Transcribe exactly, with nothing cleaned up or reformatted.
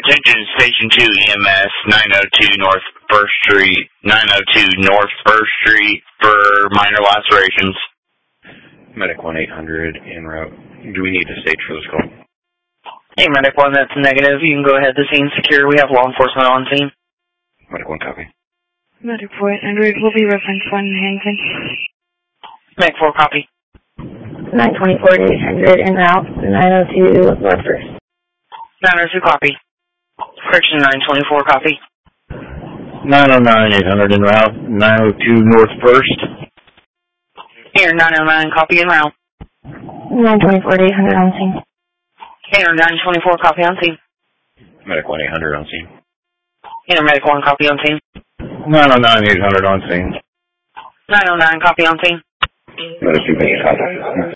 Attention Station two E M S, nine oh two North first Street, nine oh two North first Street for minor lacerations. Medic one eight hundred en route. Do we need a stage for this call? Hey, Medic one, that's negative. You can go ahead. The scene's secure. We have law enforcement on scene. Medic one, copy. Medic four eight hundred, will be reference one Hanson. Medic four, copy. nine twenty-four to eight hundred en route, nine oh two North first. nine oh two, copy. Correction nine twenty-four, copy. nine oh nine, eight hundred en route, nine oh two North first. Here, nine oh nine, copy en route. nine twenty-four to eight hundred on scene. Here, nine twenty-four, copy on scene. Medic one eight hundred on scene. Here, Medic one, copy on scene. nine oh nine, eight hundred on scene. nine oh nine, copy on scene. Medic two, contact.